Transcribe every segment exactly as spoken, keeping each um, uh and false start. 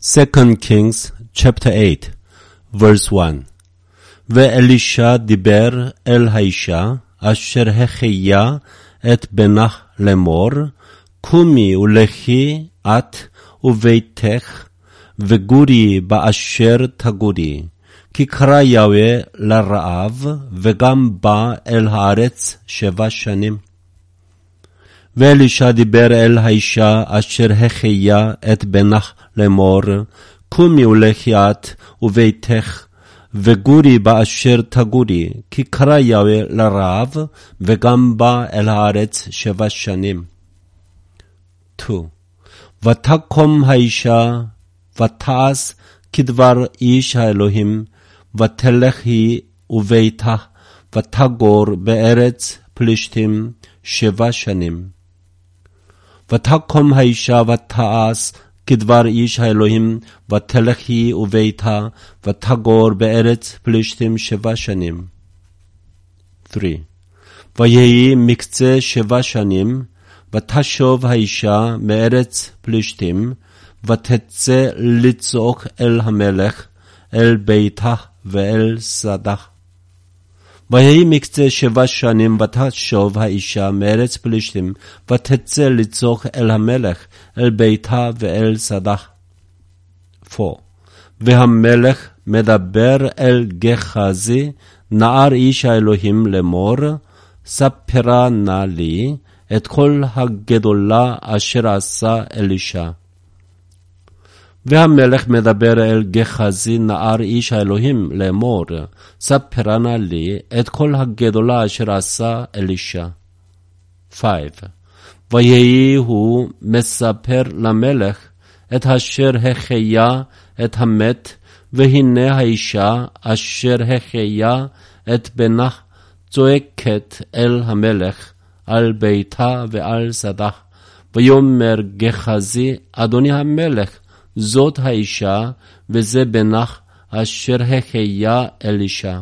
Second Kings chapter eight verse one. ואלישע דיבר אל האישה אשר החיה את בנה לאמור, קומי ולכי את וביתך וגורי באשר תגורי, כי קרא יהוה לרעב וגם בא אל הארץ שבע שנים. ואלישע דיבר אל האישה אשר החיה את בנה לאמור, קומי ולכי את וביתך וגורי באשר תגורי, כי קרא יהוה לרעב וגם בא אל הארץ שבע שנים. two. ותקום האישה ותעש כדבר איש האלוהים, ותלך היא וביתה ותגור בארץ פלישתים שבע שנים. ותקום האישה ותעש כדבר איש האלוהים, ותלך היא וביתה ותגור בארץ פלישתים שבע שנים. three. ויהי מקצה שבע שנים, ותשוב האישה מארץ פלישתים, ותצא לצעוק אל המלך, אל ביתה ואל שדה. ויהי מקצה שבע שנים, ותשוב האישה מארץ פלישתים, ותצא לצעוק אל המלך, אל ביתה ואל שדה. four. והמלך מדבר אל גחזי, נער איש האלוהים לאמור, ספרה נא לי את כל הגדולה אשר עשה אלישע. והמלך מדבר אל גחזי נער איש האלוהים לאמור, ספרה נא לי את כל הגדולה אשר עשה אלישע. five. ויהי הוא מספר למלך את אשר החיה את המת, והנה האישה אשר החיה את בנה צועקת אל המלך, על ביתה ועל שדה. ויאמר גחזי, אדוני המלך, זאת האישה, וזה בנה אשר החיה אלישע.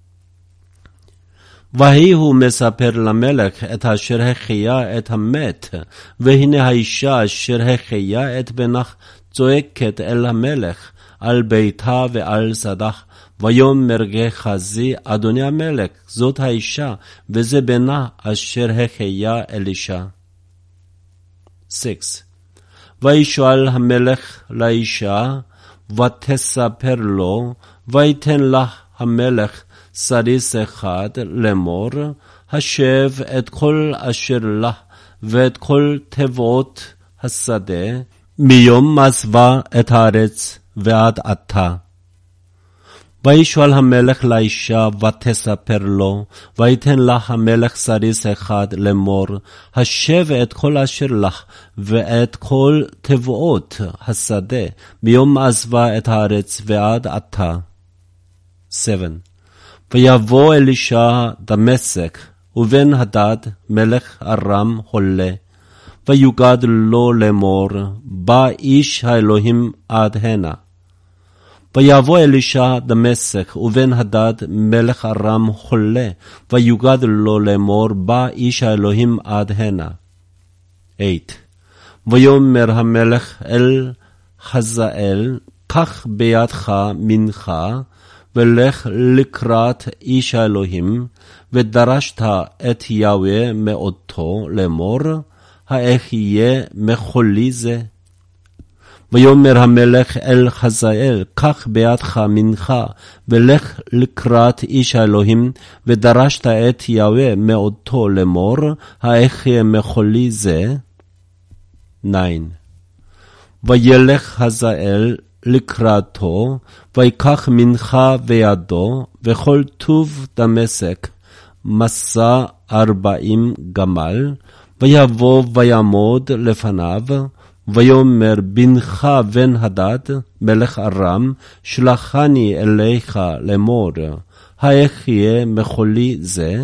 והיא הוא מספר למלך את אשר החיה את המת, והנה האישה אשר החיה את בנה צועקת אל המלך, על ביתה ועל שדה. ויאמר גחזי, אדוני המלך, זאת האישה, וזה בנה אשר החיה אלישע. six. וישאל המלך לאישה, ותספר לו, ויתן לה המלך סריס אחד לאמור, השב את כל אשר לה, ואת כל תבואות השדה, מיום עזבה את הארץ ועד עתה. וישאל המלך לאישה, ותספר לו, ויתן לה המלך סריס אחד לאמור, השב את כל אשר לך, ואת כל תבואות השדה, מיום עזבה את הארץ ועד עתה. seven. ויבוא אלישע דמשק, ובן הדד מלך ארם חולה, ויוגד לו לאמור, בא איש האלוהים עד הנה. ויבוא אלישע דמשק, ובן הדד מלך ארם חולה, ויוגד לו לאמור, בא איש האלוהים עד הנה. eight. ויאמר המלך אל חזאל, קח בידך מנחה, ולך לקראת איש האלוהים, ודרשת את יהוה מאותו לאמור, האחיה מחולי זה? ויאמר המלך אל חזאל, קח בידך מנחה, ולך לקראת איש האלוהים, ודרשת את יהוה מאותו לאמור, האחיה מחולי זה? nine. וילך חזאל לקראתו, ויקח מנחה בידו, וכל טוב דמשק, מסע ארבעים גמל, ויבוא ויעמוד לפניו, ויאמר בנך בן הדד מלך ארם, שלחני אליך לאמור, האחיה מחולי זה?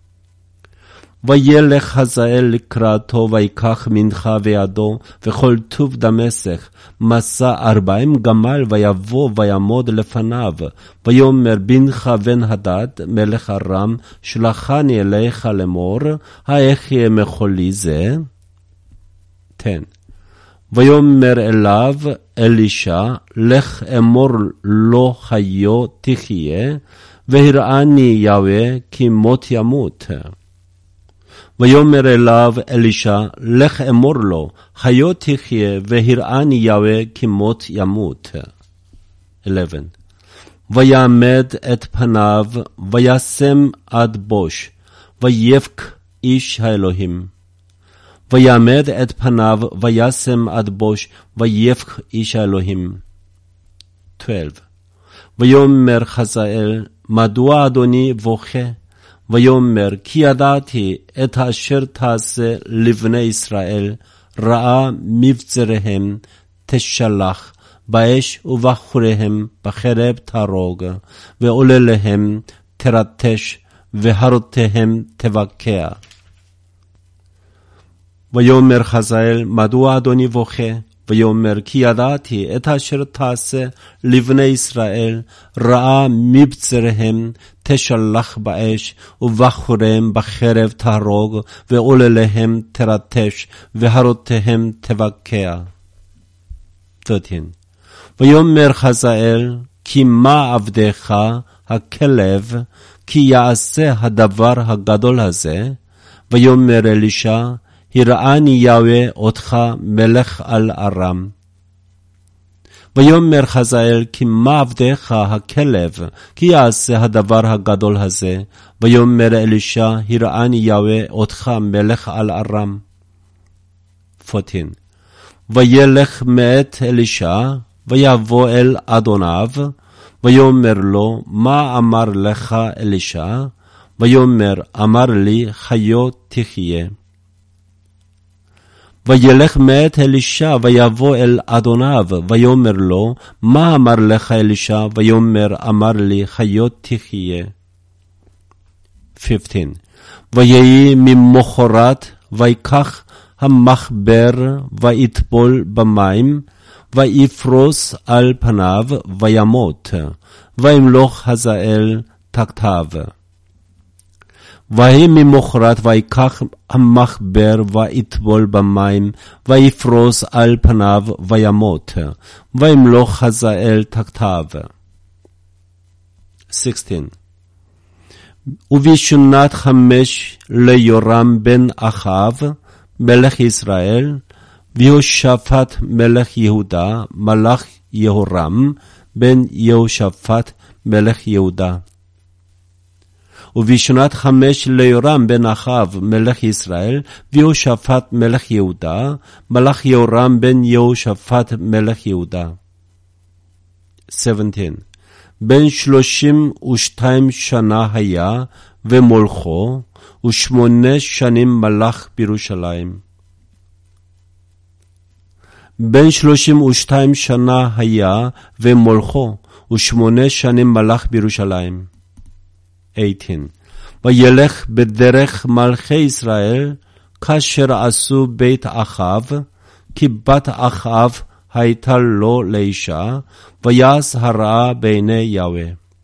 וילך חזאל לקראתו, ויקח מנחה בידו, וכל טוב דמשק, מסע ארבעים גמל, ויבוא ויעמוד לפניו, ויאמר בנך בן הדד מלך ארם, שלחני אליך לאמור, האחיה מחולי זה? ten. ויאמר אליו אלישע, לך אמור לו חיו תחיה, והראני יהוה כי מות ימות. ויאמר אליו אלישע, לך אמור לו, חיו תחיה, והראני יהוה כי מות ימות. eleven. ויעמד את פניו, וישם עד בוש, ויבק איש האלוהים. ויעמד את פניו, וישם עד בוש, ויבק איש האלוהים. twelve. ויאמר חזאל, מדוע אדוני בוכה? ויאמר, כי ידעתי את אשר תעשה לבני ישראל, רעה מבצריהם תשלח, באש ובחוריהם בחרב תרוג, ועולליהם תרטש, והרותיהם תבקע. ויאמר חזאל, מדוע אדוני בוכה? ויאמר, כי ידעתי את אשר תעשה לבני ישראל, רעה מבצריהם תשלח באש, ובחוריהם בחרב תהרוג, ועולליהם תרטש, והרותיהם תבקע. thirteen. ויאמר חזאל, כי מה עבדך הכלב, כי יעשה הדבר הגדול הזה? ויאמר אלישע, הראני יהוה אותך מלך על ארם. ויאמר חזאל, כי מה עבדך הכלב, כי יעשה הדבר הגדול הזה? ויאמר אלישע, הראני יהוה אותך מלך על ארם. fourteen. וילך מאת אלישע, ויבוא אל אדוניו, ויאמר לו, מה אמר לך אלישע? ויאמר, אמר לי, חיו תחיה. וילך מאת אלישע, ויבוא אל אדוניו, ויאמר לו, מה אמר לך אלישע? ויאמר, אמר לי, חיו תחיה. fifteen. ויהי ממחרת, ויקח המחבר, ויטבול במים, ויפרוס על פניו, וימות, וימלוך חזאל תחתיו. ויהי ממחרת, ויקח המחבר, ויטבול במים, ויפרוס על פניו, וימות, וימלוך חזאל תחתיו. sixteen. ובשנת חמש ליורם בן אחאב, מלך ישראל, ויהושפט מלך יהודה, מלך יהורם בן יהושפט מלך יהודה. ובשנת חמש ליורם בן אחאב מלך ישראל, ויהושפט מלך יהודה, מלך יהורם בן יהושפט מלך יהודה. seventeen. בן שלושים ושתיים שנה היה ומולכו, ושמונה שנים מלך בירושלים. בן שלושים ושתיים שנה היה ומולכו, ושמונה שנים מלך בירושלים. eighteen. וילך בדרך מלכי ישראל, כאשר עשו בית אחאב, כי בת אחאב הייתה לו לאישה, ויעש הרעה בעיני יהוה.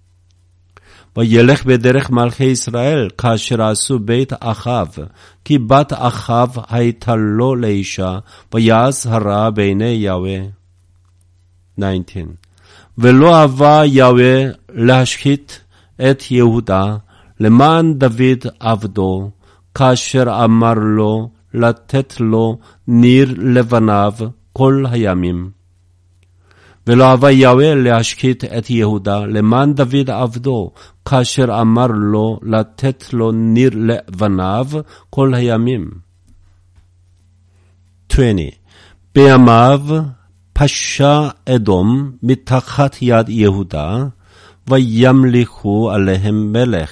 וילך בדרך מלכי ישראל, כאשר עשו בית אחאב, כי בת אחאב הייתה לו לאישה, ויעש הרעה בעיני יהוה. nineteen. ולא אהבה יהוה להשחית את יהודה, למען דוד עבדו, כאשר אמר לו לתת לו ניר לבניו כל הימים. ולא אהבה יהוה להשחית את יהודה, למען דוד עבדו, כאשר אמר לו לתת לו ניר לבניו כל הימים. twenty. בימיו פשע אדום מתחת יד יהודה, וימליכו עליהם מלך.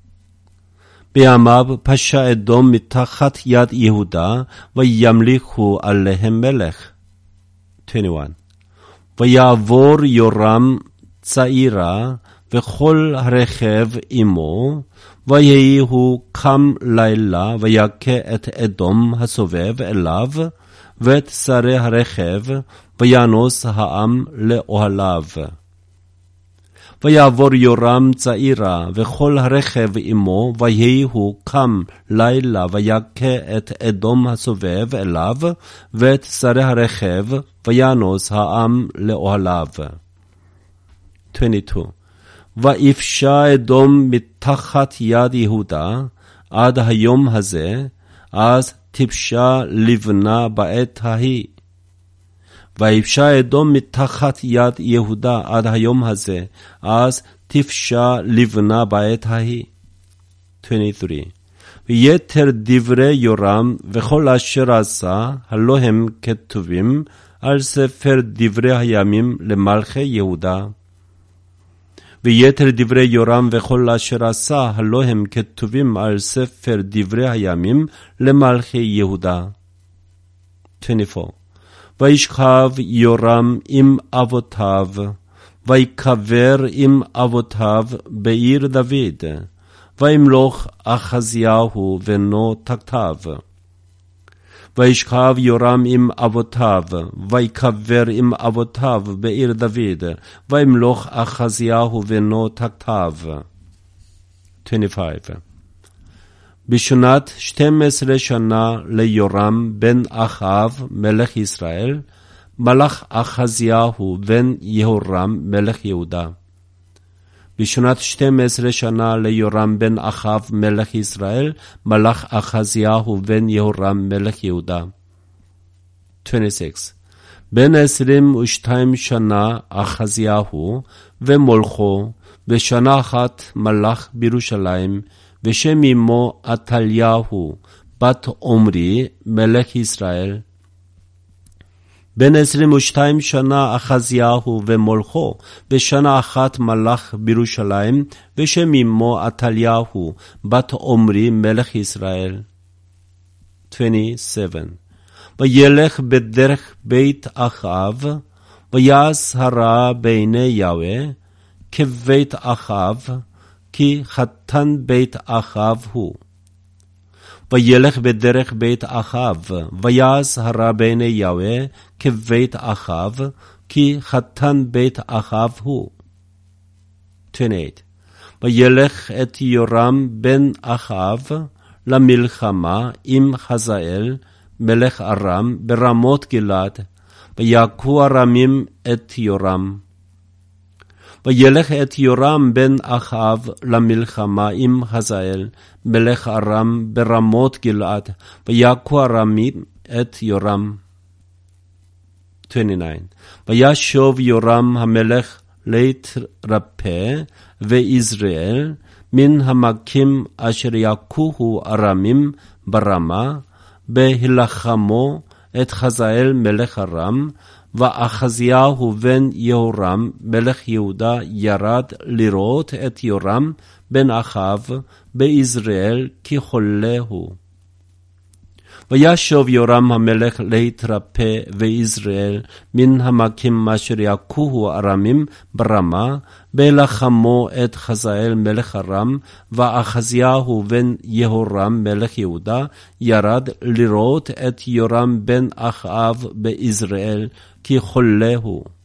בימיו פשע אדום מתחת יד יהודה, וימליכו עליהם מלך. twenty-one. ויעבור יורם צעירה, וכל הרכב עמו, ויהי הוא קם לילה, ויכה את אדום הסובב אליו, ואת שרי הרכב, וינוס העם לאוהליו. ויעבור יורם צעירה, וכל הרכב עמו, ויהי הוא קם לילה, ויכה את אדום הסובב אליו, ואת שרי הרכב, וינוס העם לאוהליו. עשרים ושתיים. ויפשע אדום מתחת יד יהודה, עד היום הזה, אז תפשע לבנה בעת ההיא. ויפשע אדום מתחת יד יהודה עד היום הזה, אז תפשע לבנה בעת ההיא. עשרים ושלוש. ויתר דברי יורם וכל אשר עשה, הלא הם כתובים על ספר דברי הימים למלכי יהודה. ויתר דברי יורם וכל אשר עשה, הלא הם כתובים על ספר דברי הימים למלכי יהודה. עשרים וארבע. וישכב יורם עם אבותיו, ויקבר עם אבותיו בעיר דוד, וימלוך אחזיהו בנו תחתיו. וישכב יורם עם אבותיו, ויקבר עם אבותיו בעיר דוד, וימלוך אחזיהו בנו תחתיו. עשרים וחמש. בשנת שתים עשרה שנה ליורם בן אחאב מלך ישראל, מלך אחזיהו בן יהורם מלך יהודה. בשנת שתים עשרה שנה ליורם בן אחאב מלך ישראל, מלך אחזיהו בן יהורם מלך יהודה. עשרים ושש. בן עשרים ושתיים שנה אחזיהו ומולכו, בשנה אחת מלך בירושלים, ושם אמו עתליהו, בת עומרי, מלך ישראל. בן עשרים ושתיים שנה אחזיהו ומולכו, בשנה אחת מלך בירושלים, ושם אמו עתליהו, בת עומרי, מלך ישראל. עשרים ושבע. וילך בדרך בית אחאב, ויעש הרע בעיני יהוה, כבית אחאב, כי חתן בית אחאב הוא. וילך בדרך בית אחאב, ויעש הרע בעיני יהוה, כבית אחאב, כי חתן בית אחאב הוא. עשרים ושמונה. וילך את יורם בן אחאב למלחמה עם חזאל, מלך ארם, ברמות גלעד, ויכו ארמים את יורם. וילך את יורם בן אחאב למלחמה עם חזאל, מלך ארם, ברמות גלעד, ויכו ארמים את יורם. עשרים ותשע. וישוב יורם המלך להתרפא ויזרעאל מן המכים אשר יכוהו ארמים ברמה, בהילחמו את חזאל מלך ארם, ואחזיהו בן יהורם מלך יהודה ירד לראות את יורם בן אחאב ביזרעאל, כי חולה הוא. וישוב יורם המלך להתרפא ויזרעאל מן המכים אשר יכוהו ארמים ברמה, בהילחמו את חזאל מלך ארם, ואחזיהו בן יהורם מלך יהודה ירד לראות את יורם בן אחאב ביזרעאל, כי חולה הוא.